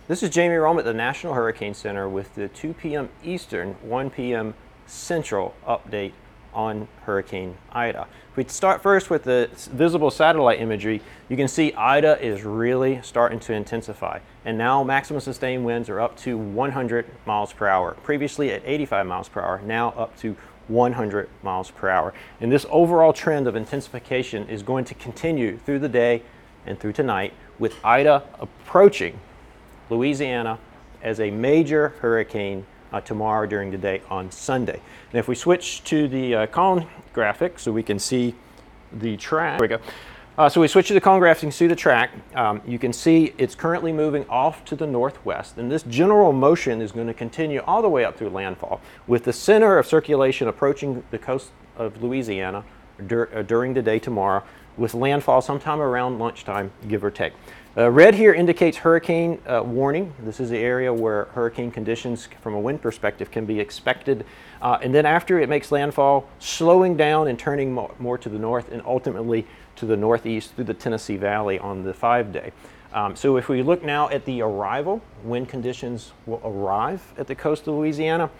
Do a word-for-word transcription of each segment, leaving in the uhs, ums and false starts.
This is Jamie Rome at the National Hurricane Center with the two p m Eastern, one p m Central update on Hurricane Ida. If we start first with the visible satellite imagery, you can see Ida is really starting to intensify. And now maximum sustained winds are up to one hundred miles per hour. Previously at eighty-five miles per hour, now up to one hundred miles per hour. And this overall trend of intensification is going to continue through the day and through tonight, with Ida approaching Louisiana as a major hurricane uh, tomorrow during the day on Sunday. And if we switch to the uh, cone graphic so we can see the track, there we go. Uh, so we switch to the cone graphic and see the track. Um, you can see it's currently moving off to the northwest, and this general motion is going to continue all the way up through landfall, with the center of circulation approaching the coast of Louisiana dur uh, during the day tomorrow, with landfall sometime around lunchtime, give or take. Uh, red here indicates hurricane uh, warning. This is the area where hurricane conditions from a wind perspective can be expected. Uh, and then after it makes landfall, slowing down and turning mo more to the north and ultimately to the northeast through the Tennessee Valley on the five day. Um, so if we look now at the arrival, when conditions will arrive at the coast of Louisiana,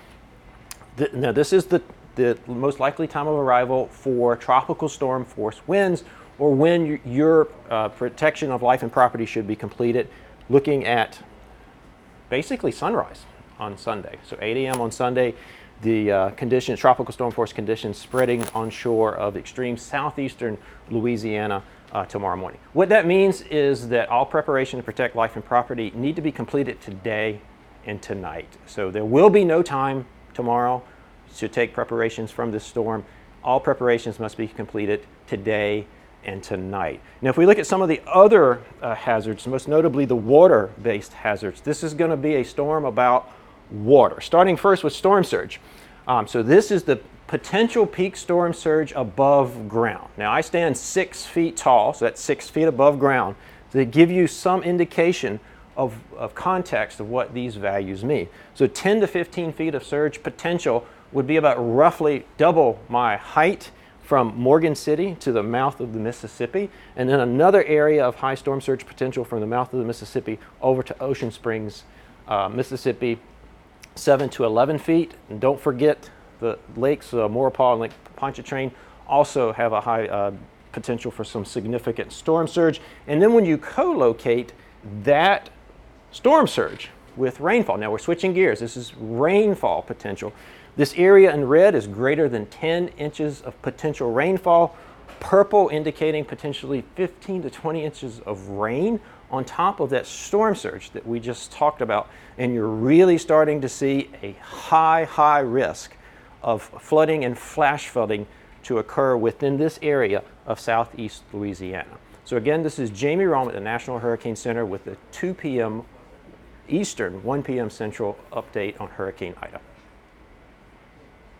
th now this is the, the most likely time of arrival for tropical storm force winds, or when your, your uh, protection of life and property should be completed, looking at basically sunrise on Sunday. So eight a m on Sunday, the uh, conditions, tropical storm force conditions spreading onshore of extreme southeastern Louisiana uh, tomorrow morning. What that means is that all preparation to protect life and property need to be completed today and tonight. So there will be no time tomorrow to take preparations from this storm. All preparations must be completed today and tonight. Now, if we look at some of the other uh, hazards, most notably the water-based hazards, this is going to be a storm about water. Starting first with storm surge. Um, so this is the potential peak storm surge above ground. Now, I stand six feet tall, so that's six feet above ground, to give you some indication of, of context of what these values mean. So ten to fifteen feet of surge potential would be about roughly double my height from Morgan City to the mouth of the Mississippi, and then another area of high storm surge potential from the mouth of the Mississippi over to Ocean Springs, uh, Mississippi, seven to eleven feet. And don't forget the lakes, uh, Maurepas and Lake Pontchartrain, also have a high uh, potential for some significant storm surge. And then when you co-locate that storm surge with rainfall, now we're switching gears, this is rainfall potential. This area in red is greater than ten inches of potential rainfall. Purple indicating potentially fifteen to twenty inches of rain on top of that storm surge that we just talked about. And you're really starting to see a high, high risk of flooding and flash flooding to occur within this area of southeast Louisiana. So again, this is Jamie Rome at the National Hurricane Center with the two p m Eastern, one p m Central update on Hurricane Ida.